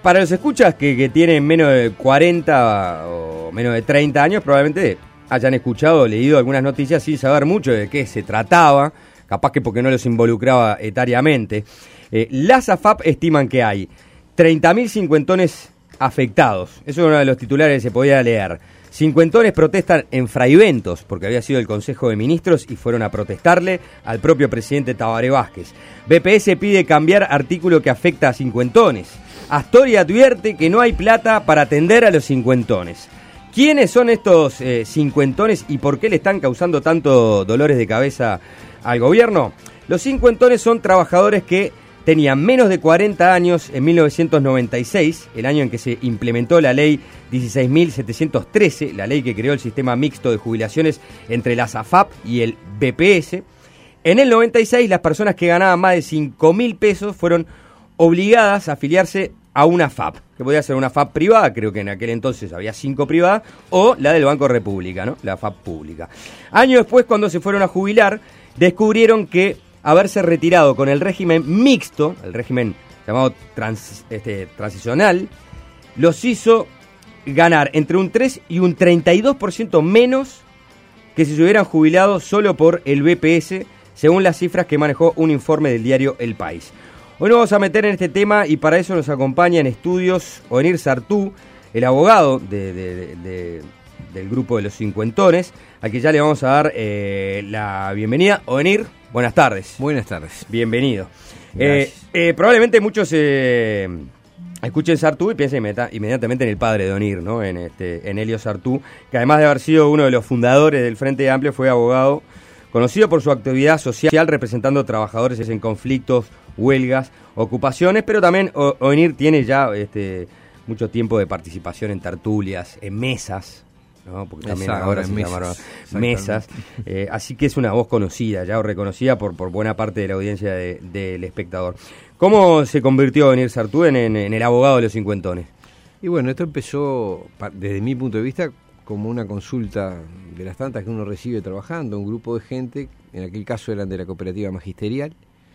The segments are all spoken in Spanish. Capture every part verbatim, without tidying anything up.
para los escuchas que, que tienen menos de cuarenta o menos de treinta años, probablemente hayan escuchado o leído algunas noticias sin saber mucho de qué se trataba, capaz que porque no los involucraba etariamente. Eh, las A F A P estiman que hay treinta mil cincuentones afectados. Eso es uno de los titulares que se podía leer. Cincuentones protestan en Fraiventos, porque había sido el Consejo de Ministros y fueron a protestarle al propio presidente Tabaré Vázquez. B P S pide cambiar artículo que afecta a cincuentones. Astoria advierte que no hay plata para atender a los cincuentones. ¿Quiénes son estos eh, cincuentones y por qué le están causando tanto dolores de cabeza al gobierno? Los cincuentones son trabajadores que tenían menos de cuarenta años en mil novecientos noventa y seis, el año en que se implementó la ley dieciséis mil setecientos trece, la ley que creó el sistema mixto de jubilaciones entre las A F A P y el B P S. En el noventa y seis, las personas que ganaban más de cinco mil pesos fueron obligadas a afiliarse a una F A P, que podía ser una F A P privada, creo que en aquel entonces había cinco privadas, o la del Banco República, ¿no? La F A P pública. Años después, cuando se fueron a jubilar, descubrieron que haberse retirado con el régimen mixto, el régimen llamado trans, este, transicional, los hizo ganar entre un tres y un treinta y dos por ciento menos que si se hubieran jubilado solo por el B P S, según las cifras que manejó un informe del diario El País. Hoy nos vamos a meter en este tema y para eso nos acompaña en estudios Onir Sartú, el abogado de, de, de, de, del grupo de los cincuentones, al que ya le vamos a dar eh, la bienvenida. Onir, buenas tardes. Buenas tardes. Bienvenido. Eh, eh, probablemente muchos eh, escuchen Sartú y piensen inmediatamente en el padre de Onir, ¿no? En, este, en Elio Sartú, que además de haber sido uno de los fundadores del Frente Amplio, fue abogado conocido por su actividad social representando trabajadores en conflictos, huelgas, ocupaciones, pero también Onir tiene ya este, mucho tiempo de participación en tertulias, en mesas, ¿no? Porque también Exacto, ahora se mesas, llamaron mesas, eh, así que es una voz conocida ya o reconocida por, por buena parte de la audiencia de, del espectador. ¿Cómo se convirtió Onir Sartú en, en, en el abogado de los cincuentones? Y bueno, esto empezó, desde mi punto de vista, como una consulta de las tantas que uno recibe trabajando, un grupo de gente, en aquel caso eran de la cooperativa magisterial,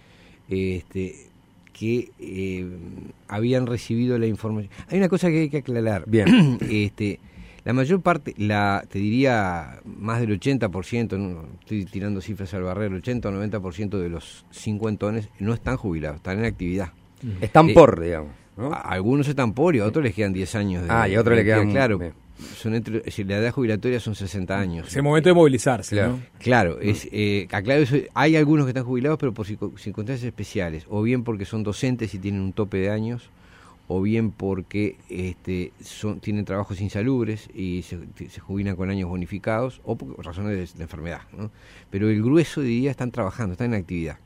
este, que eh, habían recibido la información. Hay una cosa que hay que aclarar. Bien. este, la mayor parte, la te diría más del ochenta por ciento, no, estoy tirando cifras al barrero, el ochenta o noventa por ciento de los cincuentones no están jubilados, están en actividad. Están eh, por, digamos, ¿no? A algunos están por y a otros les quedan diez años. De, ah, y a otros le quedan... Claro, bien. son entre, la edad jubilatoria son sesenta años. Es el momento de movilizarse, claro. ¿no? Claro, es, eh, aclaro eso, hay algunos que están jubilados pero por circunstancias especiales, o bien porque son docentes y tienen un tope de años, o bien porque este, son, tienen trabajos insalubres y se, se jubilan con años bonificados, o por razones de, de enfermedad, ¿no? Pero el grueso diría están trabajando, están en actividad.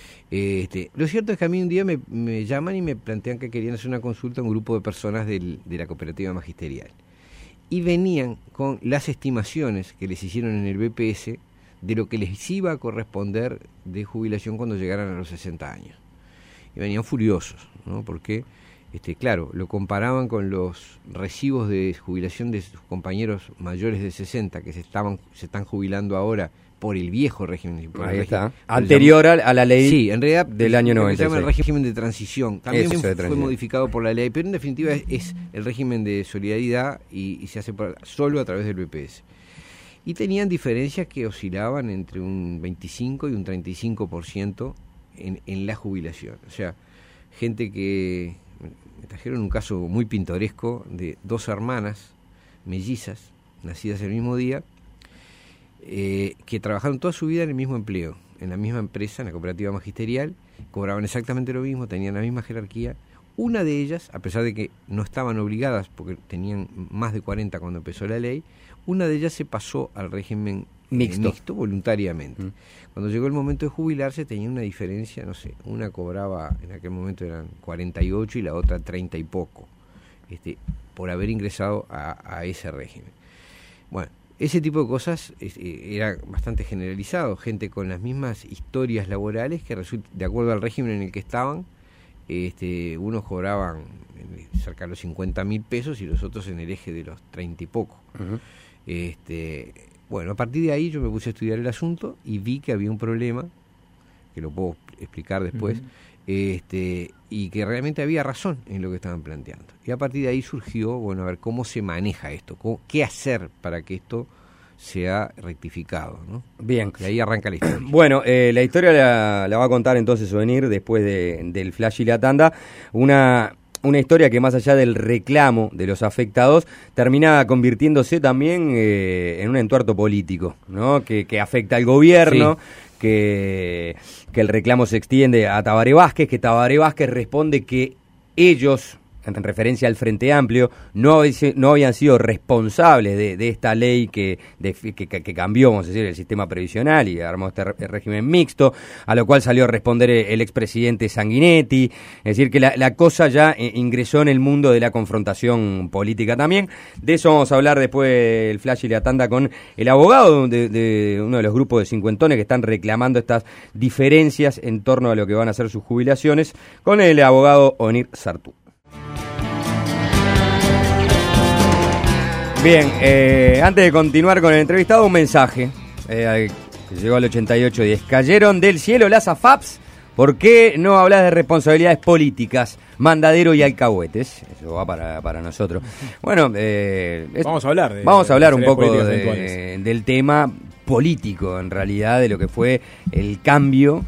Este, lo cierto es que a mí un día me, me llaman y me plantean que querían hacer una consulta a un grupo de personas del, de la cooperativa magisterial. Y venían con las estimaciones que les hicieron en el B P S de lo que les iba a corresponder de jubilación cuando llegaran a los sesenta años. Y venían furiosos, ¿no? Porque, este, claro, lo comparaban con los recibos de jubilación de sus compañeros mayores de sesenta que se, estaban, se están jubilando ahora por el viejo régimen. Por Ahí el está. régimen, Anterior a, a la ley sí, en realidad, del año noventa y seis. Se llama el régimen de transición. También Eso, fue de transición. modificado por la ley, pero en definitiva es, es el régimen de solidaridad y, y se hace por, solo a través del B P S. Y tenían diferencias que oscilaban entre un veinticinco y un treinta y cinco por ciento en, en la jubilación. O sea, gente que... Me trajeron un caso muy pintoresco de dos hermanas mellizas, nacidas el mismo día, Eh, que trabajaron toda su vida en el mismo empleo, en la misma empresa, en la cooperativa magisterial, cobraban exactamente lo mismo, tenían la misma jerarquía. Una de ellas, a pesar de que no estaban obligadas, porque tenían más de cuarenta cuando empezó la ley, una de ellas se pasó al régimen mixto, eh, mixto voluntariamente. Mm. Cuando llegó el momento de jubilarse tenía una diferencia, no sé, una cobraba, en aquel momento eran cuarenta y ocho y la otra treinta y poco, este, por haber ingresado a, a ese régimen. Bueno, ese tipo de cosas eh, era bastante generalizado, gente con las mismas historias laborales que resulta, de acuerdo al régimen en el que estaban, este, unos cobraban cerca de los cincuenta mil pesos y los otros en el eje de los treinta y poco. Uh-huh. Este, bueno, a partir de ahí yo me puse a estudiar el asunto y vi que había un problema, que lo puedo explicar después, uh-huh. este, y que realmente había razón en lo que estaban planteando. Y a partir de ahí surgió, bueno, a ver cómo se maneja esto, cómo, qué hacer para que esto sea rectificado, ¿no? Bien. Y ahí arranca la historia. Bueno, eh, la historia la, la va a contar entonces Souvenir después de, del flash y la tanda. Una... Una historia que más allá del reclamo de los afectados termina convirtiéndose también eh, en un entuerto político, ¿no? Que, que afecta al gobierno, sí. que, que el reclamo se extiende a Tabaré Vázquez, que Tabaré Vázquez responde que ellos, en referencia al Frente Amplio, no, no habían sido responsables de, de esta ley que, de, que, que cambió, vamos a decir, el sistema previsional y armó este régimen mixto, a lo cual salió a responder el expresidente Sanguinetti. Es decir, que la, la cosa ya ingresó en el mundo de la confrontación política también. De eso vamos a hablar después del flash y la tanda con el abogado de, de uno de los grupos de cincuentones que están reclamando estas diferencias en torno a lo que van a ser sus jubilaciones, con el abogado Onir Sartú. Bien, eh, antes de continuar con el entrevistado, un mensaje eh, que llegó al ochenta y ocho diez. ¿Cayeron del cielo las A F A Ps? ¿Por qué no hablas de responsabilidades políticas, mandadero y alcahuetes? Eso va para, para nosotros. Bueno, eh, es, vamos a hablar de, vamos a hablar un poco de, del tema político, en realidad, de lo que fue el cambio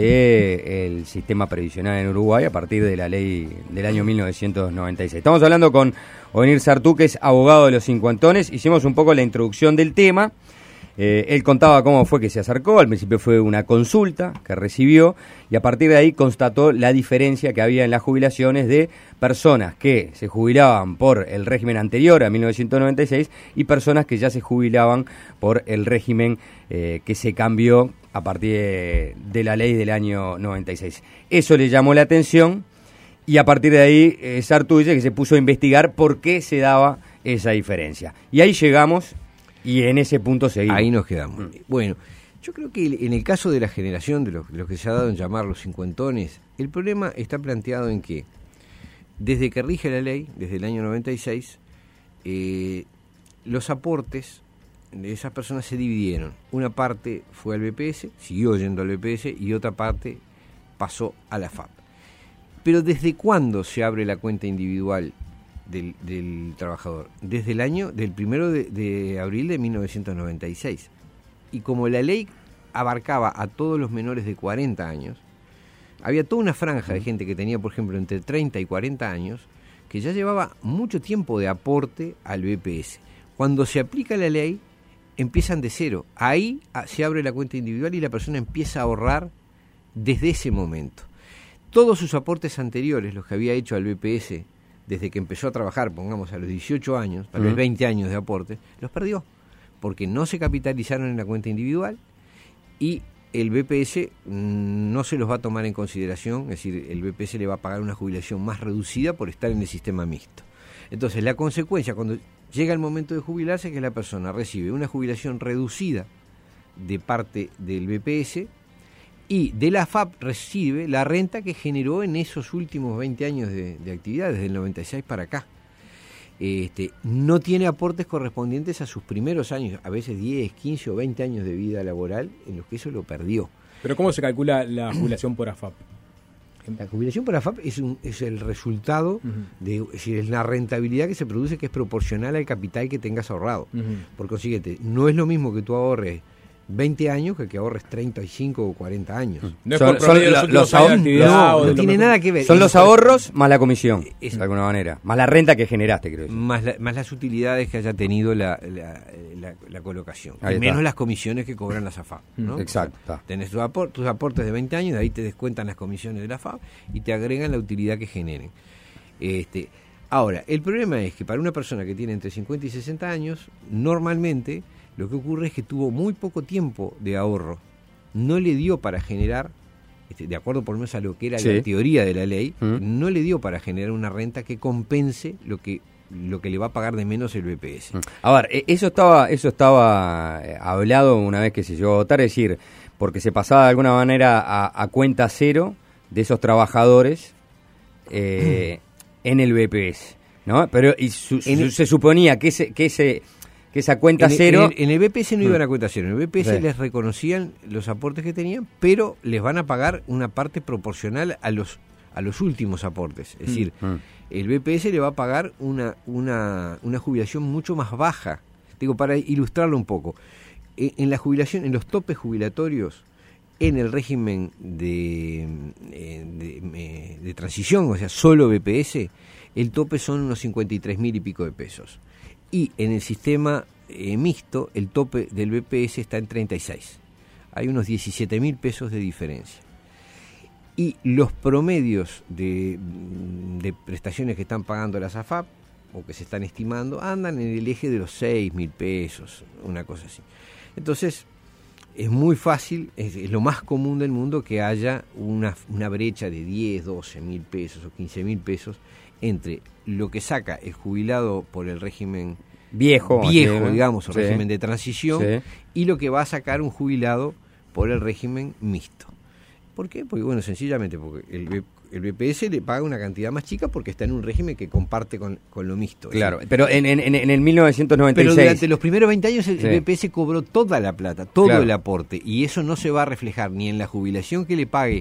del sistema previsional en Uruguay a partir de la ley del año mil novecientos noventa y seis. Estamos hablando con Onir Sartú, que es abogado de los cincuentones. Hicimos un poco la introducción del tema. Eh, él contaba cómo fue que se acercó. Al principio fue una consulta que recibió y a partir de ahí constató la diferencia que había en las jubilaciones de personas que se jubilaban por el régimen anterior a mil novecientos noventa y seis y personas que ya se jubilaban por el régimen eh, que se cambió a partir de, de la ley del año noventa y seis. Eso le llamó la atención y a partir de ahí eh, Sartú dice que se puso a investigar por qué se daba esa diferencia. Y ahí llegamos y en ese punto seguimos. Ahí nos quedamos. Mm. Bueno, yo creo que en el caso de la generación de los, los que se ha dado en llamar los cincuentones, el problema está planteado en que desde que rige la ley, desde el año noventa y seis, eh, los aportes de esas personas se dividieron. Una parte fue al B P S, siguió yendo al B P S, y otra parte pasó a la F A P. Pero ¿desde cuándo se abre la cuenta individual del, del trabajador? Desde el año, del primero de, de abril de mil novecientos noventa y seis. Y como la ley abarcaba a todos los menores de cuarenta años, había toda una franja de gente que tenía, por ejemplo, entre treinta y cuarenta años, que ya llevaba mucho tiempo de aporte al B P S. Cuando se aplica la ley, empiezan de cero. Ahí se abre la cuenta individual y la persona empieza a ahorrar desde ese momento. Todos sus aportes anteriores, los que había hecho al B P S desde que empezó a trabajar, pongamos a los dieciocho años, tal vez veinte años de aporte, los perdió, porque no se capitalizaron en la cuenta individual y el B P S no se los va a tomar en consideración, es decir, el B P S le va a pagar una jubilación más reducida por estar en el sistema mixto. Entonces, la consecuencia, cuando llega el momento de jubilarse, es que la persona recibe una jubilación reducida de parte del B P S y de la F A P recibe la renta que generó en esos últimos veinte años de, de actividad, desde el noventa y seis para acá. Este, no tiene aportes correspondientes a sus primeros años, a veces diez, quince o veinte años de vida laboral, en los que eso lo perdió. ¿Pero cómo se calcula la jubilación por A F A P? La jubilación por A F A P es, un, es el resultado, uh-huh. de, es decir, es la rentabilidad que se produce, que es proporcional al capital que tengas ahorrado. Uh-huh. Por consiguiente, no es lo mismo que tú ahorres veinte años que que ahorres treinta y cinco o cuarenta años. No es son, son los, los ahorros, no, no tiene nada que ver. Son los ahorros más la comisión, es, de alguna manera, más la renta que generaste, creo. Más, la, más las utilidades que haya tenido la, la, la, la colocación. Y menos las comisiones que cobran las A F A P, ¿no? Exacto. O sea, tenés tus, aport, tus aportes de veinte años, de ahí te descuentan las comisiones de la A F A P y te agregan la utilidad que generen. Este, ahora, el problema es que para una persona que tiene entre cincuenta y sesenta años, normalmente lo que ocurre es que tuvo muy poco tiempo de ahorro. No le dio para generar, este, de acuerdo por lo menos a lo que era sí. la teoría de la ley, ¿Mm? no le dio para generar una renta que compense lo que lo que le va a pagar de menos el B P S. A ver, eso estaba eso estaba hablado una vez que se llegó a votar, es decir, porque se pasaba de alguna manera a, a cuenta cero de esos trabajadores eh, en el B P S, ¿no? Pero y su, su, se suponía que ese que ese que que esa cuenta en el, cero... En el, en el B P S no iban Mm. a cuenta cero, en el B P S Sí. les reconocían los aportes que tenían, pero les van a pagar una parte proporcional a los a los últimos aportes. Es decir, Mm. el B P S le va a pagar una, una, una jubilación mucho más baja. Digo, para ilustrarlo un poco, en, en la jubilación, en los topes jubilatorios, en el régimen de, eh, de, de, de transición, o sea, solo B P S, el tope son unos cincuenta y tres mil y pico de pesos. Y en el sistema eh, mixto, el tope del B P S está en treinta y seis. Hay unos diecisiete mil pesos de diferencia. Y los promedios de, de prestaciones que están pagando las A F A P, o que se están estimando, andan en el eje de los seis mil pesos, una cosa así. Entonces, es muy fácil, es, es lo más común del mundo que haya una, una brecha de diez, doce mil pesos o quince mil pesos entre lo que saca el jubilado por el régimen Viejo. viejo, así, digamos, o sí. régimen de transición, Sí. y lo que va a sacar un jubilado por el régimen mixto. ¿Por qué? Porque, bueno, sencillamente porque el, B- el B P S le paga una cantidad más chica porque está en un régimen que comparte con, con lo mixto. Claro, Es decir, pero en, en, en en el mil novecientos noventa y pero seis... durante los primeros veinte años el, Sí. el B P S cobró toda la plata, todo Claro. el aporte, y eso no se va a reflejar ni en la jubilación que le pague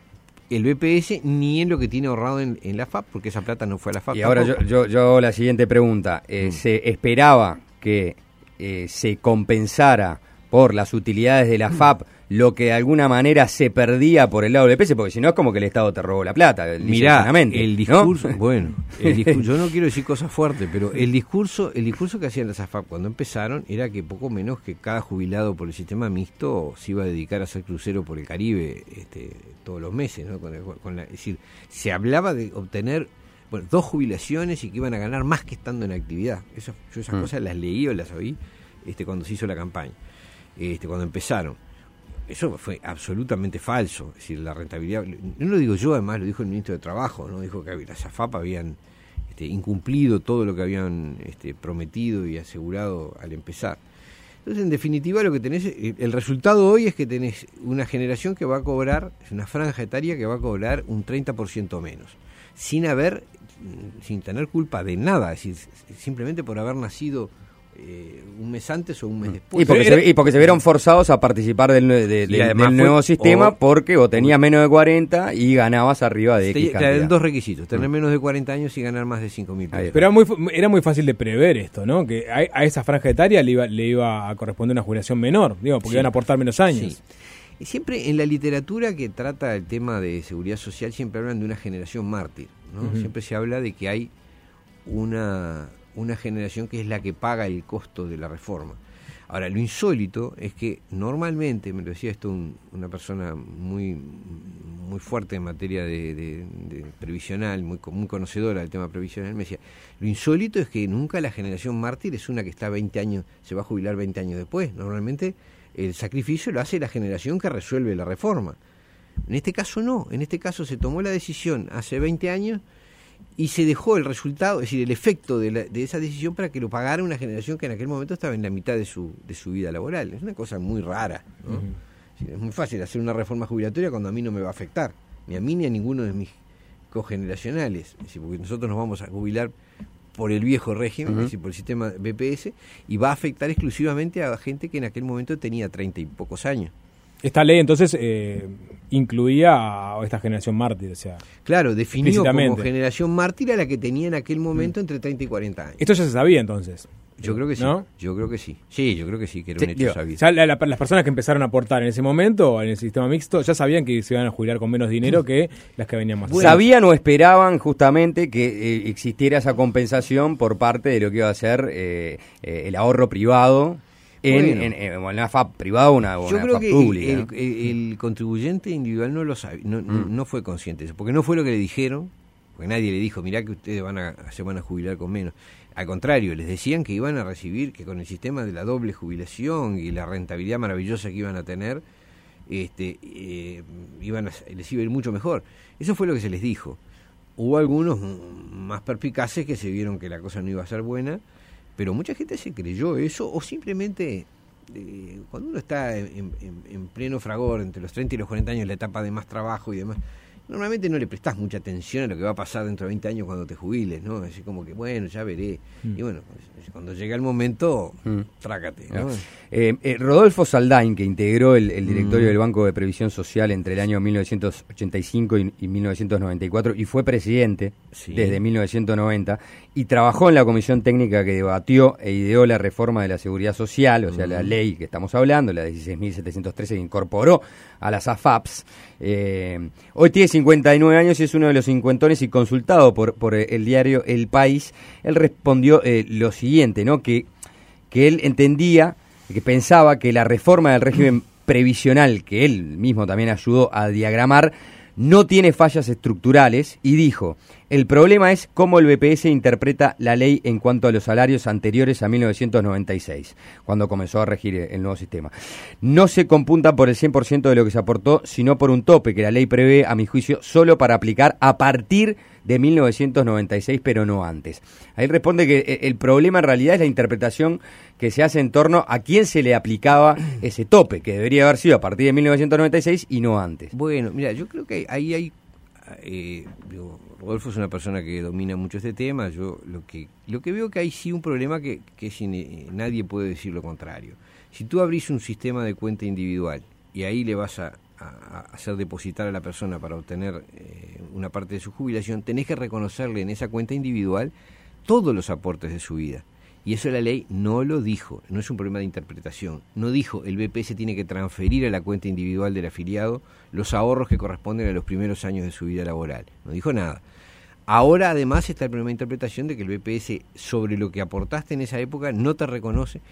el B P S ni en lo que tiene ahorrado en, en la F A P, porque esa plata no fue a la F A P. Y ahora yo, tampoco. yo, yo hago la siguiente pregunta. Eh, Mm. ¿Se esperaba que eh, se compensara por las utilidades de la F A P lo que de alguna manera se perdía por el lado del B P S? Porque si no es como que el Estado te robó la plata. Mirá, llanamente, el ¿no? discurso, bueno, el discurso, yo no quiero decir cosas fuertes, pero el discurso, el discurso que hacían las A F A P cuando empezaron era que poco menos que cada jubilado por el sistema mixto se iba a dedicar a hacer crucero por el Caribe este, todos los meses, ¿no? Con el- con la- es decir, se hablaba de obtener bueno, dos jubilaciones y que iban a ganar más que estando en actividad. Eso, yo esas Mm. cosas las leí o las oí este, cuando se hizo la campaña, este, cuando empezaron. Eso fue absolutamente falso. Es decir, la rentabilidad, no lo digo yo, además lo dijo el ministro de Trabajo, no dijo que las A F A P habían este, incumplido todo lo que habían este, prometido y asegurado al empezar. Entonces, en definitiva, lo que tenés, el resultado hoy es que tenés una generación que va a cobrar, es una franja etaria que va a cobrar un treinta por ciento menos, sin haber, sin tener culpa de nada, es decir, simplemente por haber nacido eh, un mes antes o un mes después. Y porque, Era- se, y porque se vieron forzados a participar del, nue- de- Y del- además del fue- nuevo sistema o- porque vos tenías menos de cuarenta y ganabas arriba de X Te- cantidad. Claro, dos requisitos, tener Mm. menos de cuarenta años y ganar más de cinco mil Ahí pesos. está. Pero era muy, fu- era muy fácil de prever esto, ¿no? Que a, a esa franja etaria le iba, le iba a corresponder una jubilación menor, digo, porque Sí. iban a aportar menos años. Sí. Y siempre en la literatura que trata el tema de seguridad social siempre hablan de una generación mártir, ¿no? Ujú. Siempre se habla de que hay una, una generación que es la que paga el costo de la reforma. Ahora, lo insólito es que normalmente, me lo decía esto un- una persona muy muy fuerte en materia de, de- de previsional, muy, co- muy conocedora del tema previsional, me decía, lo insólito es que nunca la generación mártir es una que está veinte años, se va a jubilar veinte años después. Normalmente el sacrificio lo hace la generación que resuelve la reforma. En este caso no, en este caso se tomó la decisión hace veinte años y se dejó el resultado, es decir, el efecto de, la- de esa decisión para que lo pagara una generación que en aquel momento estaba en la mitad de su, de su vida laboral. Es una cosa muy rara, ¿no? Ujú. Es decir, es muy fácil hacer una reforma jubilatoria cuando a mí no me va a afectar, ni a mí ni a ninguno de mis cogeneracionales, es decir, porque nosotros nos vamos a jubilar por el viejo régimen, Ujú. es decir, por el sistema B P S, y va a afectar exclusivamente a gente que en aquel momento tenía treinta y pocos años. Esta ley entonces eh, incluía a esta generación mártir, o sea, Claro, definió como Explícitamente. generación mártir a la que tenía en aquel momento entre treinta y cuarenta años. esto ya se sabía entonces. Yo creo que sí, ¿No? yo creo que sí. Sí, yo creo que sí, que era Sí, un hecho digo, sabido. Ya la- la- las personas que empezaron a aportar en ese momento en el sistema mixto ya sabían que se iban a jubilar con menos dinero que las que venían más. Bueno. ¿Sabían o esperaban justamente que eh, existiera esa compensación por parte de lo que iba a ser eh, eh, el ahorro privado en, Bueno. en, en una F A P privada o una, o Yo una creo F A P que pública? el, ¿no? el- el contribuyente individual no lo sabe, no, no- Mm. no fue consciente de eso, porque no fue lo que le dijeron, porque nadie le dijo, mirá que ustedes van a, se van a jubilar con menos. Al contrario, les decían que iban a recibir, que con el sistema de la doble jubilación y la rentabilidad maravillosa que iban a tener, este, eh, iban a, les iba a ir mucho mejor. Eso fue lo que se les dijo. Hubo algunos mm, más perspicaces que se vieron que la cosa no iba a ser buena, pero mucha gente se creyó eso o simplemente eh, cuando uno está en, en- en pleno fragor entre los treinta y los cuarenta años, la etapa de más trabajo y demás, normalmente no le prestás mucha atención a lo que va a pasar dentro de veinte años cuando te jubiles, ¿no? Así como que, bueno, ya veré. Mm. Y bueno, pues, cuando llega el momento, mm. trácate, ¿no? Eh, eh, Rodolfo Saldain, que integró el, el directorio mm. del Banco de Previsión Social entre el año mil novecientos ochenta y cinco y, y mil novecientos noventa y cuatro, y fue presidente sí. desde mil novecientos noventa, y trabajó en la comisión técnica que debatió e ideó la reforma de la seguridad social, o sea, mm. la ley que estamos hablando, la dieciséis mil setecientos trece, que incorporó a las A F A Ps. Eh, hoy tiene cincuenta y nueve años y es uno de los cincuentones, y consultado por, por el diario El País, él respondió eh, lo siguiente, ¿no? Que, que él entendía, que pensaba que la reforma del régimen previsional, que él mismo también ayudó a diagramar, no tiene fallas estructurales, y dijo: el problema es cómo el B P S interpreta la ley en cuanto a los salarios anteriores a mil novecientos noventa y seis, cuando comenzó a regir el nuevo sistema. No se computa por el cien por ciento de lo que se aportó, sino por un tope que la ley prevé, a mi juicio, solo para aplicar a partir de mil novecientos noventa y seis, pero no antes. Ahí responde que el problema en realidad es la interpretación que se hace en torno a quién se le aplicaba ese tope, que debería haber sido a partir de mil novecientos noventa y seis y no antes. Bueno, mira, yo creo que ahí hay... Eh, digo, Rodolfo es una persona que domina mucho este tema. Yo lo que lo que veo que hay sí un problema que, que sin, eh, nadie puede decir lo contrario. Si tú abrís un sistema de cuenta individual y ahí le vas a, a, a hacer depositar a la persona para obtener eh, una parte de su jubilación, tenés que reconocerle en esa cuenta individual todos los aportes de su vida. Y eso la ley no lo dijo, no es un problema de interpretación. No dijo el B P S tiene que transferir a la cuenta individual del afiliado los ahorros que corresponden a los primeros años de su vida laboral. No dijo nada. Ahora además está el problema de interpretación de que el B P S sobre lo que aportaste en esa época no te reconoce.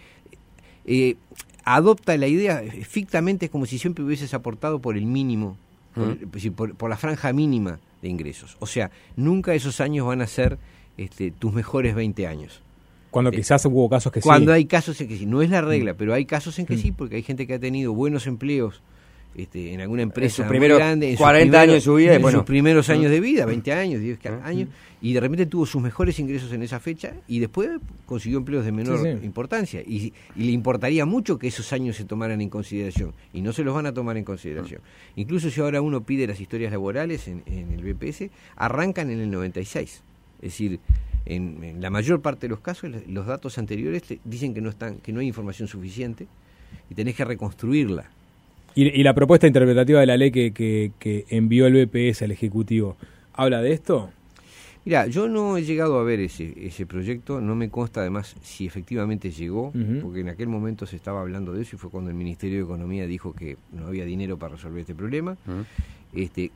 Eh, adopta la idea, fictamente es como si siempre hubieses aportado por el mínimo, por, uh-huh. por, por la franja mínima de ingresos. O sea, nunca esos años van a ser este, tus mejores veinte años. Cuando quizás eh, hubo casos que cuando sí. Cuando hay casos casos en que sí. No es la regla, mm. pero hay casos en que mm. sí, porque hay gente que ha tenido buenos empleos este, en alguna empresa en muy grande. En cuarenta años de su vida. En bueno. sus primeros años de vida, veinte años, diez años, y de repente tuvo sus mejores ingresos en esa fecha y después consiguió empleos de menor sí, sí. importancia. Y, y le importaría mucho que esos años se tomaran en consideración, y no se los van a tomar en consideración. Mm. Incluso si ahora uno pide las historias laborales en, en el B P S, arrancan en el noventa y seis. Es decir, En, en la mayor parte de los casos los datos anteriores te dicen que no están, que no hay información suficiente y tenés que reconstruirla. ¿Y, y la propuesta interpretativa de la ley que, que, que envió el B P S al Ejecutivo habla de esto? Mira, yo no he llegado a ver ese ese proyecto, no me consta además si efectivamente llegó, uh-huh. porque en aquel momento se estaba hablando de eso y fue cuando el Ministerio de Economía dijo que no había dinero para resolver este problema. Uh-huh. Este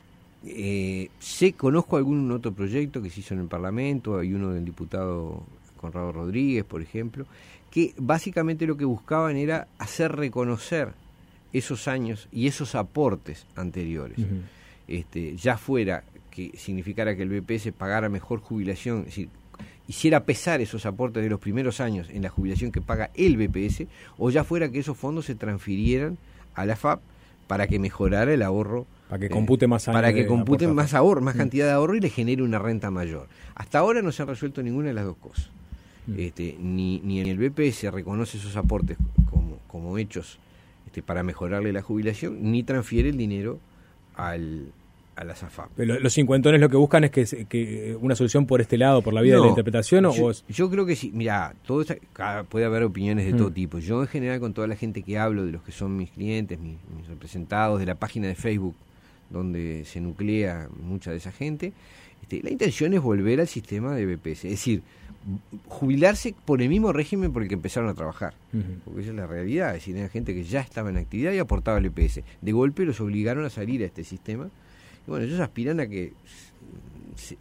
Eh, sé, conozco algún otro proyecto que se hizo en el Parlamento, hay uno del diputado Conrado Rodríguez, por ejemplo, que básicamente lo que buscaban era hacer reconocer esos años y esos aportes anteriores. Uh-huh. Este, ya fuera que significara que el B P S pagara mejor jubilación, es decir, hiciera pesar esos aportes de los primeros años en la jubilación que paga el B P S, o ya fuera que esos fondos se transfirieran a la F A P para que mejorara el ahorro. Para que compute más años. Para que compute más ahorro, más cantidad de ahorro y le genere una renta mayor. Hasta ahora no se han resuelto ninguna de las dos cosas. Mm. Este, ni, ni en el B P S reconoce esos aportes como, como hechos este, para mejorarle la jubilación, ni transfiere el dinero al, a las A F A P. Pero los cincuentones lo que buscan es que, que una solución por este lado, por la vía no, de la interpretación. Yo, ¿o yo creo que sí. Mira, todo esta, puede haber opiniones de mm. todo tipo. Yo en general con toda la gente que hablo, de los que son mis clientes, mis, mis representados, de la página de Facebook, donde se nuclea mucha de esa gente, este, la intención es volver al sistema de B P S, es decir, jubilarse por el mismo régimen por el que empezaron a trabajar, uh-huh. porque esa es la realidad, es decir, era gente que ya estaba en actividad y aportaba al B P S, de golpe los obligaron a salir a este sistema, y bueno, ellos aspiran a que se,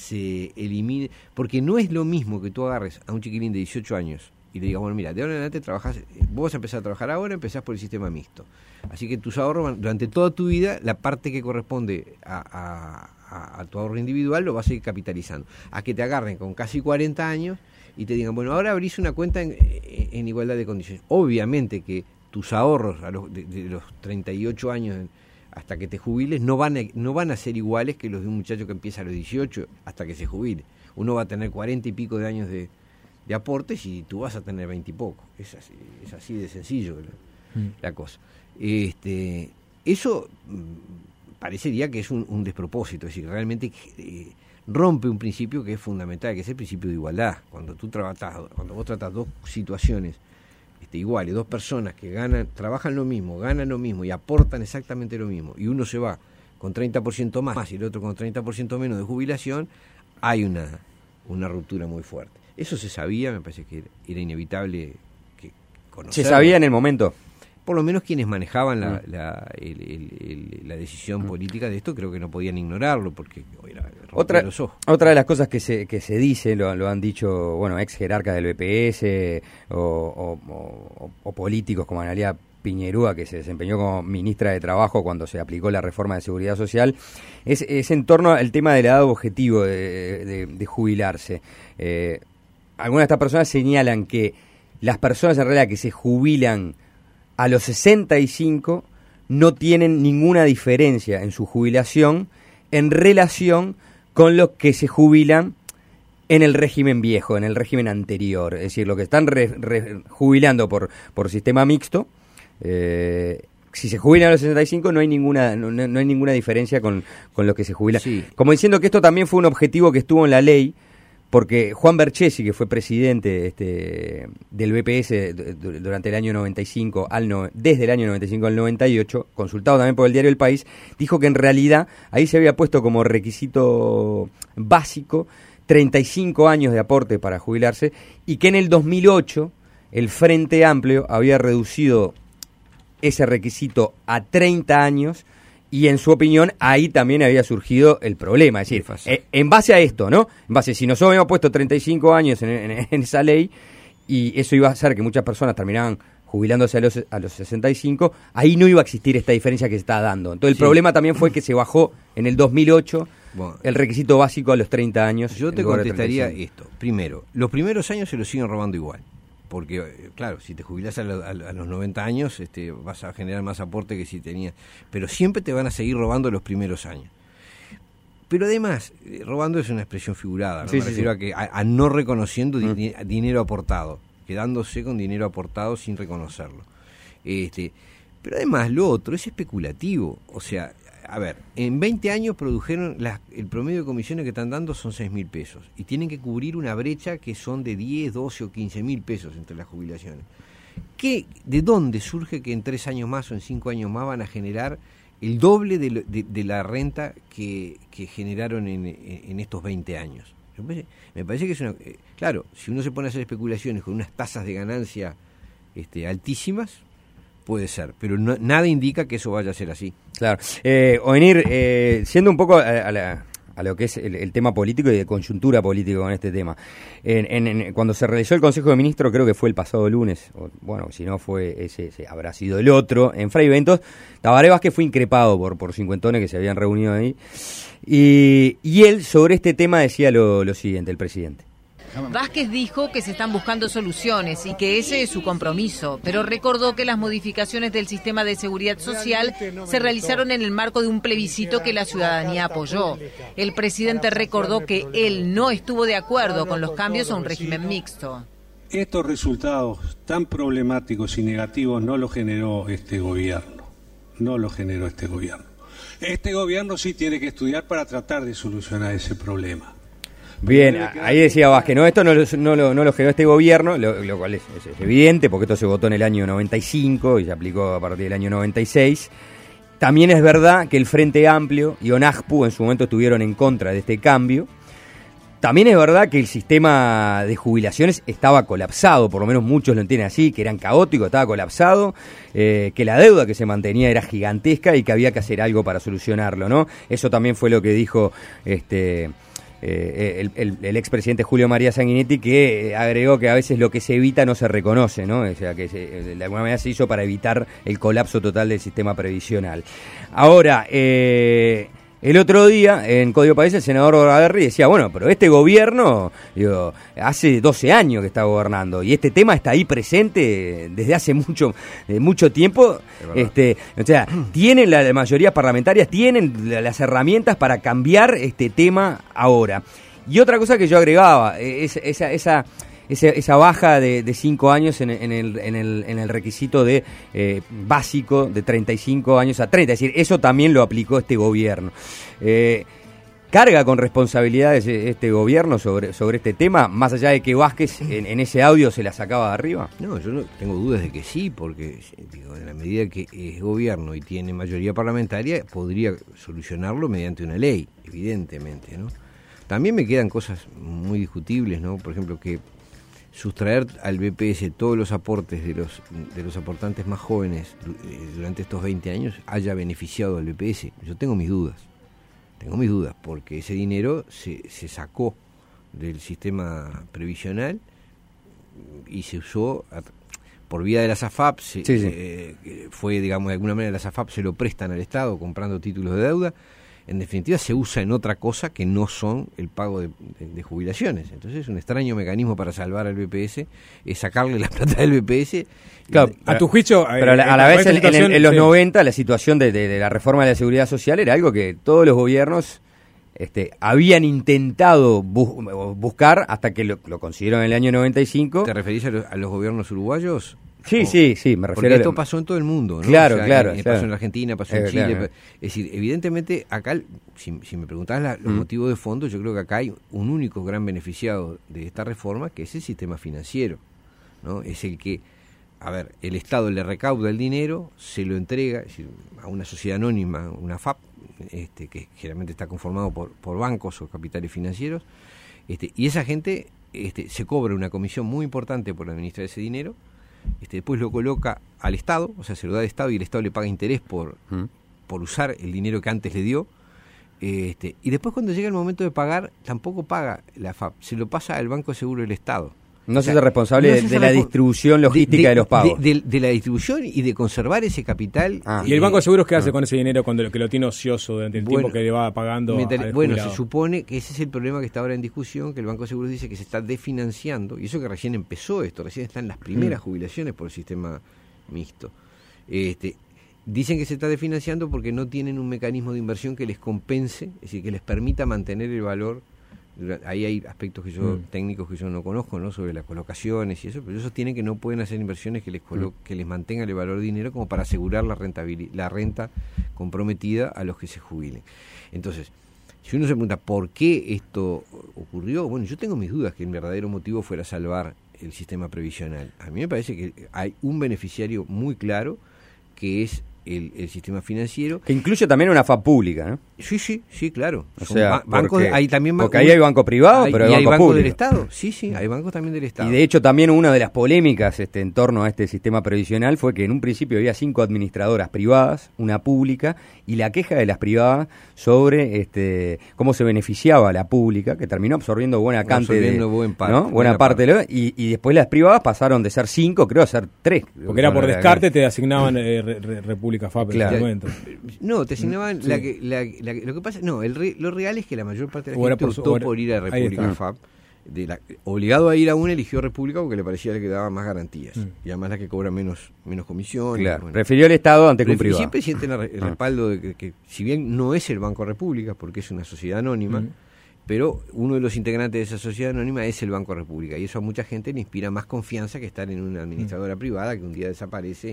se elimine, porque no es lo mismo que tú agarres a un chiquilín de dieciocho años y le digas, bueno, mira, de ahora en adelante trabajás, vos vas a empezar a trabajar ahora, empezás por el sistema mixto. Así que tus ahorros, van, durante toda tu vida, la parte que corresponde a, a, a, a tu ahorro individual lo vas a ir capitalizando. A que te agarren con casi cuarenta años y te digan, bueno, ahora abrís una cuenta en, en igualdad de condiciones. Obviamente que tus ahorros a los, de, de los treinta y ocho años hasta que te jubiles no van, a, no van a ser iguales que los de un muchacho que empieza a los dieciocho hasta que se jubile. Uno va a tener cuarenta y pico de años de, de aportes y tú vas a tener veinte y poco. Es así, es así de sencillo la, mm. la cosa. Este, eso parecería que es un, un despropósito, es decir, realmente eh, rompe un principio que es fundamental, que es el principio de igualdad. Cuando tú tratas, cuando vos tratas dos situaciones este, iguales, dos personas que ganan, trabajan lo mismo, ganan lo mismo y aportan exactamente lo mismo, y uno se va con treinta por ciento más y el otro con treinta por ciento menos de jubilación, hay una, una ruptura muy fuerte. Eso se sabía, me parece que era inevitable que conocerlo. ¿Se sabía en el momento? Por lo menos quienes manejaban la, la, el, el, el, la decisión política de esto creo que no podían ignorarlo porque era otra, los ojos. Otra de las cosas que se, que se dice, lo, lo han dicho bueno ex jerarcas del B P S o, o, o, o políticos como Analía Piñerúa, que se desempeñó como ministra de Trabajo cuando se aplicó la reforma de Seguridad Social, es, es en torno al tema de la edad objetivo de, de, de jubilarse. Eh, algunas de estas personas señalan que las personas en realidad que se jubilan a los sesenta y cinco no tienen ninguna diferencia en su jubilación en relación con los que se jubilan en el régimen viejo, en el régimen anterior. Es decir, los que están re, re, jubilando por, por sistema mixto, eh, si se jubilan a los sesenta y cinco no hay ninguna no, no hay ninguna diferencia con, con los que se jubilan. Sí. Como diciendo que esto también fue un objetivo que estuvo en la ley, porque Juan Berchesi, que fue presidente este, del B P S durante el año noventa y cinco, al no, desde el año noventa y cinco al noventa y ocho, consultado también por el diario El País, dijo que en realidad ahí se había puesto como requisito básico treinta y cinco años de aporte para jubilarse, y que en el dos mil ocho el Frente Amplio había reducido ese requisito a treinta años, y en su opinión ahí también había surgido el problema. Es decir, eh, en base a esto, ¿no? En base, si nosotros habíamos puesto treinta y cinco años en, en, en esa ley, y eso iba a hacer que muchas personas terminaban jubilándose a los, a los sesenta y cinco, ahí no iba a existir esta diferencia que se está dando. Entonces el sí. problema también fue que se bajó en el dos mil ocho bueno, el requisito básico a los treinta años. Yo te contestaría esto. Primero, los primeros años se los siguen robando igual. Porque, claro, si te jubilás a, lo, a, a los noventa años, este, vas a generar más aporte que si tenías. Pero siempre te van a seguir robando los primeros años. Pero además, robando es una expresión figurada, ¿no? Sí, Me sí, refiero sí. a que a, a no reconociendo mm. di, dinero aportado, quedándose con dinero aportado sin reconocerlo. Este, pero además, lo otro es especulativo. O sea, a ver, en veinte años produjeron, las, el promedio de comisiones que están dando son seis mil pesos y tienen que cubrir una brecha que son de diez, doce o quince mil pesos entre las jubilaciones. ¿Qué, ¿De dónde surge que en tres años más o en cinco años más van a generar el doble de, de, de la renta que, que generaron en, en estos veinte años? Me parece, me parece que es una... Eh, claro, si uno se pone a hacer especulaciones con unas tasas de ganancia este, altísimas, puede ser, pero no, nada indica que eso vaya a ser así. Claro. Eh, Ovenir, eh, siendo un poco a, a, la, a lo que es el, el tema político y de coyuntura política con este tema, en, en, en, cuando se realizó el Consejo de Ministros, creo que fue el pasado lunes, o, bueno, si no fue ese, ese, habrá sido el otro, en Fray Bentos, Tabaré Vázquez fue increpado por, por cincuentones que se habían reunido ahí, y, y él sobre este tema decía lo, lo siguiente, el presidente. Vázquez dijo que se están buscando soluciones y que ese es su compromiso, pero recordó que las modificaciones del sistema de seguridad social se realizaron en el marco de un plebiscito que la ciudadanía apoyó. El presidente recordó que él no estuvo de acuerdo con los cambios a un régimen mixto. Estos resultados tan problemáticos y negativos no los generó este gobierno, no los generó este gobierno. Este gobierno sí tiene que estudiar para tratar de solucionar ese problema. Bien, ahí decía Vázquez, no, esto no lo, no lo, no lo generó este gobierno, lo, lo cual es, es evidente, porque esto se votó en el año noventa y cinco y se aplicó a partir del año noventa y seis. También es verdad que el Frente Amplio y ONAJPU en su momento estuvieron en contra de este cambio. También es verdad que el sistema de jubilaciones estaba colapsado, por lo menos muchos lo entienden así, que eran caóticos, estaba colapsado, eh, que la deuda que se mantenía era gigantesca y que había que hacer algo para solucionarlo, ¿no? Eso también fue lo que dijo este... Eh, el, el, el expresidente Julio María Sanguinetti, que agregó que a veces lo que se evita no se reconoce, ¿no? O sea, que se, de alguna manera se hizo para evitar el colapso total del sistema previsional. Ahora, eh, el otro día, en Código País, el senador Bordaberry decía, bueno, pero este gobierno, digo, hace doce años que está gobernando, y este tema está ahí presente desde hace mucho de mucho tiempo. Este, o sea, tienen la, la mayoría parlamentarias, tienen las herramientas para cambiar este tema ahora. Y otra cosa que yo agregaba, es, esa, esa, ese, esa baja de, de cinco años en, en, el, en, el, en el requisito de eh, básico de treinta y cinco años a treinta. Es decir, eso también lo aplicó este gobierno. Eh, ¿Carga con responsabilidades este gobierno sobre, sobre este tema, más allá de que Vázquez en, en ese audio se la sacaba de arriba? No, yo no tengo dudas de que sí, porque digo, en la medida que es gobierno y tiene mayoría parlamentaria, podría solucionarlo mediante una ley, evidentemente, ¿no? También me quedan cosas muy discutibles, ¿no? Por ejemplo, que sustraer al B P S todos los aportes de los de los aportantes más jóvenes durante estos veinte años haya beneficiado al B P S. Yo tengo mis dudas. Tengo mis dudas, porque ese dinero se, se sacó del sistema previsional y se usó a, por vía de las A F A P, se, sí, sí. Eh, fue, digamos, de alguna manera las A F A P se lo prestan al Estado comprando títulos de deuda. En definitiva, se usa en otra cosa que no son el pago de, de, de jubilaciones. Entonces, un extraño mecanismo para salvar al B P S es sacarle la plata del B P S. Claro, a tu juicio, pero a la, a la vez en, en, en los sí. noventa la situación de, de, de la reforma de la seguridad social era algo que todos los gobiernos este, habían intentado bu buscar hasta que lo, lo consiguieron en el año noventa y cinco. ¿Te referís a los, a los gobiernos uruguayos? Sí, o, sí, sí, me refiero. Porque esto pasó en todo el mundo, ¿no? Claro, o sea, claro. En, claro. Pasó en la Argentina, pasó eh, en Chile. claro. Es decir, evidentemente acá, si, si me preguntás la, los mm. motivos de fondo, yo creo que acá hay un único gran beneficiado de esta reforma, que es el sistema financiero, ¿no? Es el que, a ver, el Estado le recauda el dinero, se lo entrega, es decir, a una sociedad anónima, una F A P, este, que generalmente está conformado por, por bancos o capitales financieros, este, y esa gente este, se cobra una comisión muy importante por administrar ese dinero. Este, después lo coloca al Estado, o sea, se lo da al Estado y el Estado le paga interés por, mm. por usar el dinero que antes le dio. Este, y después cuando llega el momento de pagar, tampoco paga la F A P, se lo pasa al Banco de Seguro del Estado. No o sea, se hace responsable no de, se de la distribución logística de, de, de los pagos. De, de, de la distribución y de conservar ese capital. Ah. ¿Y el Banco de Seguros qué hace no. con ese dinero cuando lo, que lo tiene ocioso durante el bueno, tiempo que le va pagando? Mental, bueno, se supone que ese es el problema que está ahora en discusión, que el Banco de Seguros dice que se está desfinanciando, y eso que recién empezó esto, recién están las primeras mm. jubilaciones por el sistema mixto. Este, dicen que se está desfinanciando porque no tienen un mecanismo de inversión que les compense, es decir, que les permita mantener el valor. Ahí hay aspectos que yo mm. técnicos que yo no conozco, ¿no? Sobre las colocaciones y eso, pero ellos tienen que no pueden hacer inversiones que les colo mm. que les mantengan el valor de dinero como para asegurar la rentabilidad, la renta comprometida a los que se jubilen. Entonces, si uno se pregunta por qué esto ocurrió, bueno, yo tengo mis dudas que el verdadero motivo fuera salvar el sistema previsional. A mí me parece que hay un beneficiario muy claro que es El, el sistema financiero. Que incluye también una F A P pública, ¿no? Sí, sí, sí, claro. O sea, ba bancos, porque, hay también porque ahí hay banco privado, hay, pero hay y banco, hay banco público. del Estado. Sí, sí, hay bancos también del Estado. Y de hecho también una de las polémicas este, en torno a este sistema previsional fue que en un principio había cinco administradoras privadas, una pública, y la queja de las privadas sobre este cómo se beneficiaba la pública, que terminó absorbiendo buena cantidad de buen parte, ¿no? buena, buena parte, parte. De, y, y después las privadas pasaron de ser cinco, creo, a ser tres. Porque era por descarte, te asignaban eh, re, re, República F A P claro. en ese momento. No, te asignaban sí. la que, la, la, lo que pasa, no, el re, lo real es que la mayor parte de la gente por, optó por, por ir a República F A P. De la, obligado a ir a una, eligió República porque le parecía que daba más garantías mm. y además la que cobra menos menos comisiones. Claro. Bueno. Refirió el Estado ante un privado. Siempre sienten el, el respaldo de que, que, si bien no es el Banco República, porque es una sociedad anónima, mm. pero uno de los integrantes de esa sociedad anónima es el Banco República, y eso a mucha gente le inspira más confianza que estar en una administradora mm. privada que un día desaparece.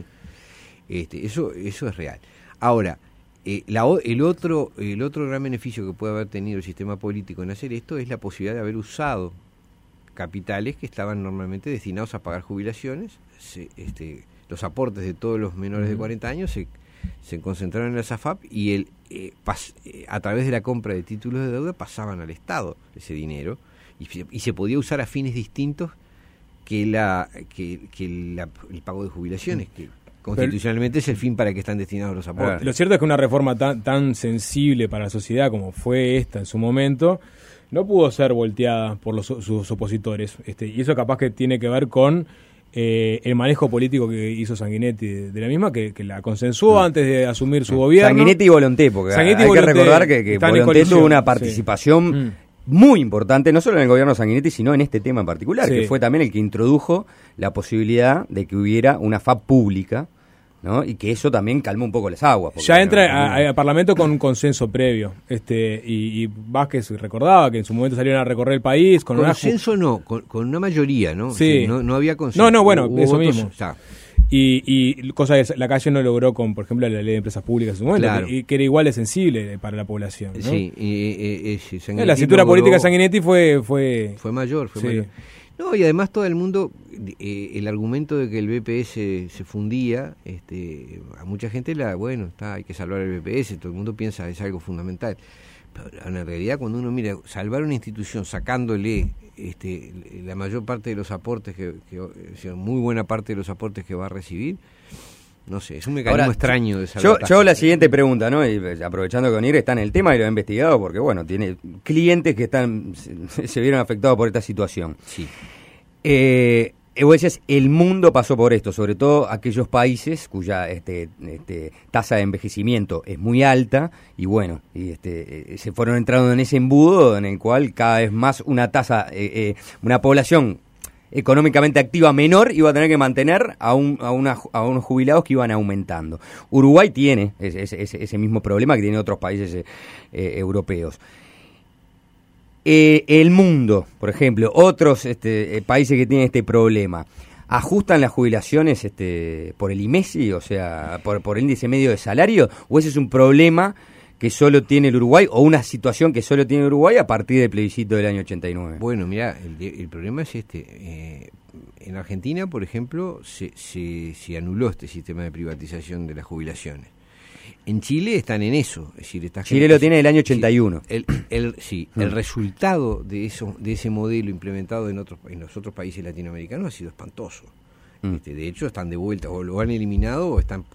Este, eso, eso es real. Ahora, eh, la, el otro el otro gran beneficio que puede haber tenido el sistema político en hacer esto es la posibilidad de haber usado capitales que estaban normalmente destinados a pagar jubilaciones. Se, este, los aportes de todos los menores de cuarenta años se, se concentraron en las A F A P y el, eh, pas, eh, a través de la compra de títulos de deuda pasaban al Estado ese dinero y, y se podía usar a fines distintos que, la, que, que la, el pago de jubilaciones, que constitucionalmente es el fin para que están destinados los aportes. Lo cierto es que una reforma tan, tan sensible para la sociedad como fue esta en su momento no pudo ser volteada por los, sus opositores, este, y eso capaz que tiene que ver con eh, el manejo político que hizo Sanguinetti de, de la misma, que, que la consensuó mm. antes de asumir su mm. gobierno. Sanguinetti y Volonté, porque Sanguinetti hay Volonté que recordar que, que Volonté tuvo una participación sí. mm. muy importante, no solo en el gobierno de Sanguinetti, sino en este tema en particular, sí. que fue también el que introdujo la posibilidad de que hubiera una F A P pública, ¿no? Y que eso también calma un poco las aguas. Ya entra no, al Parlamento con un consenso previo. este Y, y Vázquez recordaba que en su momento salieron a recorrer el país con consenso una... no, con, con una mayoría, ¿no? Sí. Sí, no, no había consenso. No, no, bueno, Hubo eso votos, mismo. Ya. Y, y cosa que la calle no logró con, por ejemplo, la ley de empresas públicas en su momento, Claro. y que era igual de sensible para la población, ¿no? Sí, y, y, y, sí, Eh, la cintura logró, política de Sanguinetti fue... Fue, fue mayor, fue sí. mayor. No, y además todo el mundo, eh, el argumento de que el B P S se fundía, este, a mucha gente, la bueno, está, hay que salvar el B P S, todo el mundo piensa es algo fundamental. Pero en realidad cuando uno mira, salvar una institución sacándole este, la mayor parte de los aportes, que, que o sea, muy buena parte de los aportes que va a recibir, no sé, es un mecanismo Ahora, extraño de Yo, salvataje. yo la siguiente pregunta, ¿no? Y aprovechando que Onir está en el tema y lo ha investigado, porque bueno, tiene clientes que están se, se vieron afectados por esta situación. Sí. Eh, vos decías, el mundo pasó por esto, sobre todo aquellos países cuya este, este, tasa de envejecimiento es muy alta, y bueno, y este, eh, se fueron entrando en ese embudo en el cual cada vez más una tasa, eh, eh, una población económicamente activa menor iba a tener que mantener a, un, a, una, a unos jubilados que iban aumentando. Uruguay tiene ese, ese, ese mismo problema que tienen otros países eh, eh, europeos. Eh, el mundo, por ejemplo, otros este, eh, países que tienen este problema, ¿ajustan las jubilaciones este, por el I M E S I, o sea, por, por el índice medio de salario? ¿O ese es un problema que solo tiene el Uruguay, o una situación que solo tiene el Uruguay a partir del plebiscito del año ochenta y nueve? Bueno, mira, el, el problema es este. Eh, en Argentina, por ejemplo, se, se, se anuló este sistema de privatización de las jubilaciones. En Chile están en eso, es decir, esta Chile gente, lo tiene del año ochenta y uno. El, el, sí, mm. el resultado de eso, de ese modelo implementado en otros, en los otros países latinoamericanos ha sido espantoso. Mm. Este, de hecho, están de vuelta, o lo han eliminado o están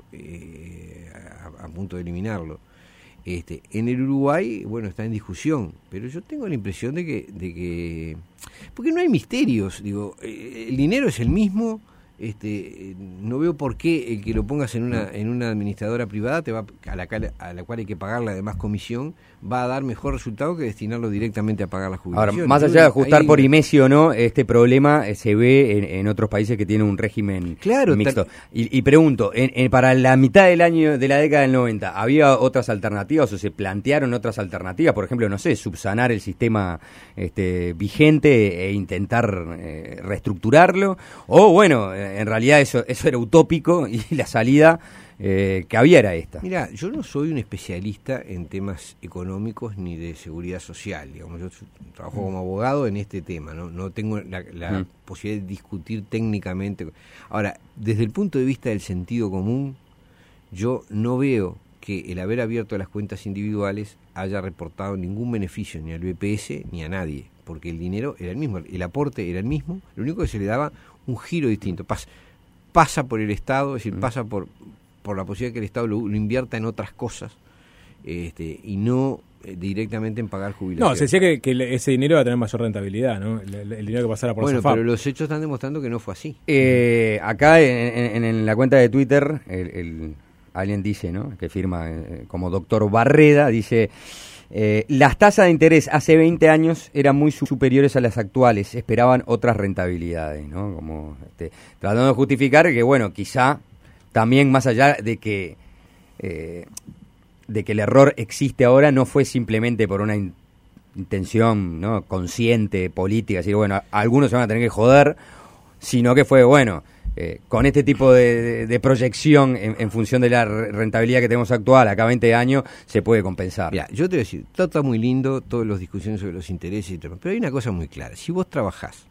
eh, a, a punto de eliminarlo. Este, en el Uruguay, bueno, está en discusión, pero yo tengo la impresión de que, de que porque no hay misterios, digo, el dinero es el mismo. Este, no veo por qué el que lo pongas en una en una administradora privada te va a la, a la cual hay que pagarle además comisión, va a dar mejor resultado que destinarlo directamente a pagar la jubilación. Ahora, más allá de ajustar ahí, por I M E S I o no, este problema eh, se ve en, en otros países que tienen un régimen claro, mixto. Y, y pregunto, en, en, para la mitad del año de la década del noventa, ¿había otras alternativas o se plantearon otras alternativas? Por ejemplo, no sé, subsanar el sistema este, vigente e intentar eh, reestructurarlo, o bueno, eh, en realidad eso eso era utópico y la salida eh, que había era esta. Mira, yo no soy un especialista en temas económicos ni de seguridad social, digamos, yo trabajo mm. como abogado en este tema, no no tengo la, la mm. posibilidad de discutir técnicamente. Ahora, desde el punto de vista del sentido común, yo no veo que el haber abierto las cuentas individuales haya reportado ningún beneficio ni al B P S ni a nadie, porque el dinero era el mismo, el aporte era el mismo, lo único que se le daba un giro distinto, pasa, pasa por el Estado, es decir, mm. pasa por, por la posibilidad de que el Estado lo, lo invierta en otras cosas este, y no eh, directamente en pagar jubilación. No, se decía que, que ese dinero iba a tener mayor rentabilidad, ¿no? El, el, el dinero que pasara por bueno, la SOFAP. Pero los hechos están demostrando que no fue así. Eh, acá en, en, en la cuenta de Twitter, el, el, alguien dice, ¿no? Que firma eh, como doctor Barreda, dice... Eh, las tasas de interés hace veinte años eran muy superiores a las actuales, esperaban otras rentabilidades, ¿no? Como este, tratando de justificar que, bueno, quizá también más allá de que eh, de que el error existe ahora, no fue simplemente por una in- intención, ¿no? consciente, política, decir, bueno, algunos se van a tener que joder, sino que fue, bueno... Eh, con este tipo de, de, de proyección en, en función de la rentabilidad que tenemos actual, acá veinte años, se puede compensar. Mira, yo te voy a decir, todo está muy lindo, todas las discusiones sobre los intereses y todo, pero hay una cosa muy clara. Si vos trabajás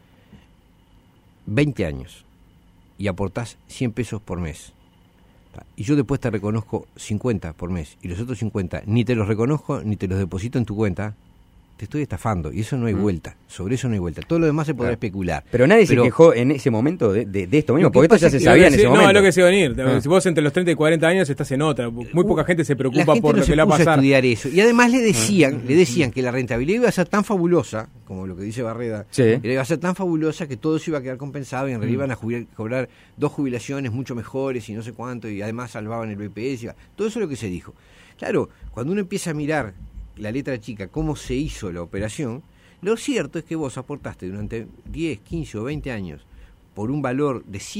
veinte años y aportás cien pesos por mes, y yo después te reconozco cincuenta por mes, y los otros cincuenta ni te los reconozco ni te los deposito en tu cuenta, te estoy estafando, y eso no hay mm. vuelta, sobre eso no hay vuelta, todo lo demás se podrá claro. especular. Pero nadie pero, se quejó en ese momento de, de, de esto mismo, porque esto ya se sabía en ese no, momento. No, es lo que se iba a venir, ah. si vos entre los treinta y cuarenta años estás en otra, muy poca gente se preocupa gente por no lo que le va a pasar. A estudiar eso, y además le decían, ah. le decían que la rentabilidad iba a ser tan fabulosa, como lo que dice Barreda, sí. iba a ser tan fabulosa que todo se iba a quedar compensado y en realidad mm. iban a jubilar, cobrar dos jubilaciones mucho mejores y no sé cuánto, y además salvaban el B P S, todo eso es lo que se dijo. Claro, cuando uno empieza a mirar la letra chica, cómo se hizo la operación, lo cierto es que vos aportaste durante diez, quince o veinte años por un valor de cien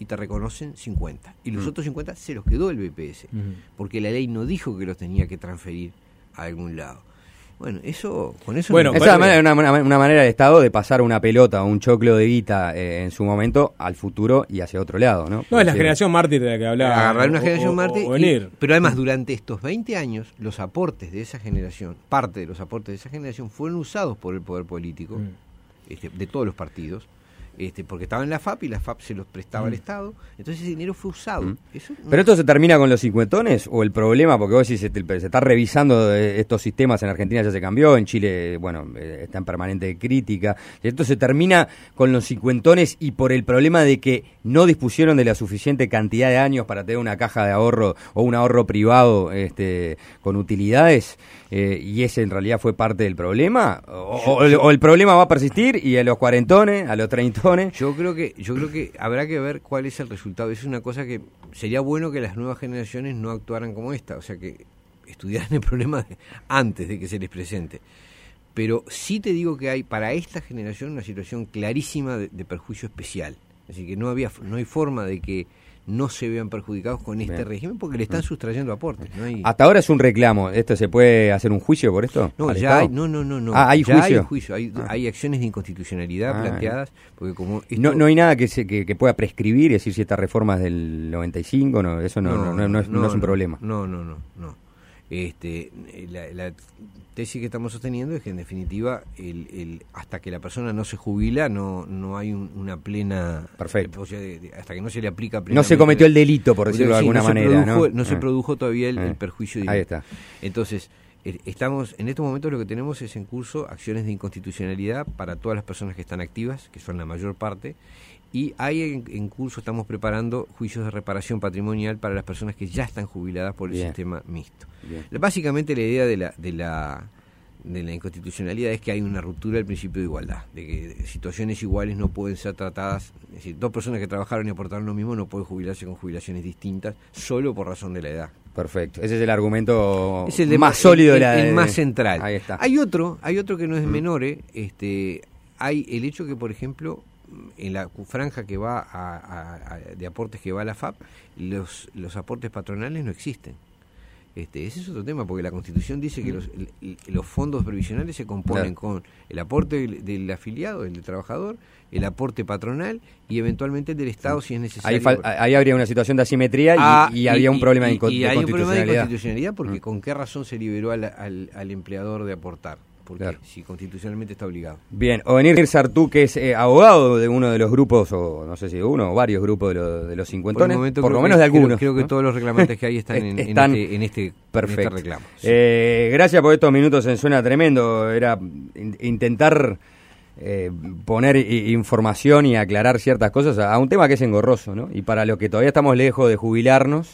y te reconocen cincuenta. Y los mm. otros cincuenta se los quedó el B P S, mm. porque la ley no dijo que los tenía que transferir a algún lado. Bueno, eso, con eso... Bueno, esa es una, una, una manera del Estado de pasar una pelota o un choclo de guita eh, en su momento al futuro y hacia otro lado, ¿no? No, es la generación mártir de la que hablaba. Agarrar una generación o, mártir. O, o y, pero además, durante estos veinte años, los aportes de esa generación, parte de los aportes de esa generación, fueron usados por el poder político, mm. este, de todos los partidos, este, porque estaba en la F A P y la F A P se los prestaba mm. al Estado, entonces ese dinero fue usado. Mm. Eso, no. ¿Pero esto se termina con los cincuentones o el problema, porque vos decís, se, se está revisando estos sistemas, en Argentina ya se cambió, en Chile, bueno, está en permanente crítica, esto se termina con los cincuentones y por el problema de que no dispusieron de la suficiente cantidad de años para tener una caja de ahorro o un ahorro privado este, con utilidades, eh, y ese en realidad fue parte del problema, o, o, o el problema va a persistir y a los cuarentones, a los treintones. Yo creo que yo creo que habrá que ver cuál es el resultado. Es una cosa que sería bueno que las nuevas generaciones no actuaran como esta, o sea, que estudiaran el problema de, antes de que se les presente. Pero sí te digo que hay para esta generación una situación clarísima de, de perjuicio especial. Así que no había no hay forma de que no se vean perjudicados con este Bien. régimen porque le están sustrayendo aportes. No hay... Hasta ahora es un reclamo. ¿Esto se puede hacer un juicio por esto? No, ya hay, no, no, no, no. Ah, ¿hay ya juicio? Hay, juicio. Hay, ah. hay acciones de inconstitucionalidad ah, planteadas. Porque como esto... no, no hay nada que, se, que, que pueda prescribir, es decir, si esta reforma es del noventa y cinco, no, eso no, no, no, no, no, es, no, no es un problema. No, no, no, no. Este, la, la tesis que estamos sosteniendo es que en definitiva el, el, hasta que la persona no se jubila no no hay un, una plena perfecto o sea, de, de, hasta que no se le aplica no se cometió el delito por decirlo sí, de alguna no manera se produjo, no, no ah. se produjo todavía el, ah. el perjuicio directo. Ahí está. Entonces estamos en estos momentos lo que tenemos es en curso acciones de inconstitucionalidad para todas las personas que están activas, que son la mayor parte, y hay en, en curso, estamos preparando juicios de reparación patrimonial para las personas que ya están jubiladas por el Bien. sistema mixto. Bien. Básicamente la idea de la, de la de la inconstitucionalidad es que hay una ruptura del principio de igualdad, de que situaciones iguales no pueden ser tratadas, es decir, dos personas que trabajaron y aportaron lo mismo no pueden jubilarse con jubilaciones distintas solo por razón de la edad. Perfecto, ese es el argumento es el de, más sólido el, de la el, el de, más central. Ahí está. Hay otro, hay otro que no es menor, eh, este, hay el hecho que, por ejemplo, en la franja que va a, a, a, de aportes que va a la F A P, los, los aportes patronales no existen. Este, ese es otro tema, porque la Constitución dice que los, el, los fondos previsionales se componen claro. con el aporte del, del afiliado, el del trabajador, el aporte patronal y eventualmente el del Estado sí. si es necesario. Ahí, fal, ahí habría una situación de asimetría y, ah, y, y habría y, un problema y, de, inco- y de hay constitucionalidad. un problema de constitucionalidad porque mm. con qué razón se liberó al, al, al empleador de aportar. Porque claro. si constitucionalmente está obligado. Bien, Ovenir Sartú, que es eh, abogado de uno de los grupos, o no sé si uno o varios grupos de, lo, de los cincuentones, por, por lo menos que, de algunos. Creo, creo que ¿no? todos los reclamantes que hay están, en, están en, este, en, este, perfecto. en este reclamo. Sí. Eh, gracias por estos minutos, en Suena Tremendo. Era in, intentar eh, poner i, información y aclarar ciertas cosas a, a un tema que es engorroso, ¿no? Y para los que todavía estamos lejos de jubilarnos,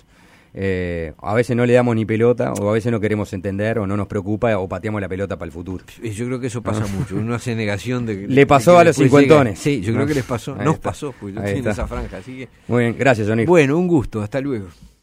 Eh, a veces no le damos ni pelota, o a veces no queremos entender, o no nos preocupa, o pateamos la pelota para el futuro. Yo creo que eso pasa ¿no? mucho, uno hace negación de que... Le pasó de que a los cincuentones. Sí, yo ¿no? creo que les pasó, Ahí nos está. pasó, pues yo estoy en esa franja, así que... Muy bien, gracias, Onir. Bueno, un gusto, hasta luego.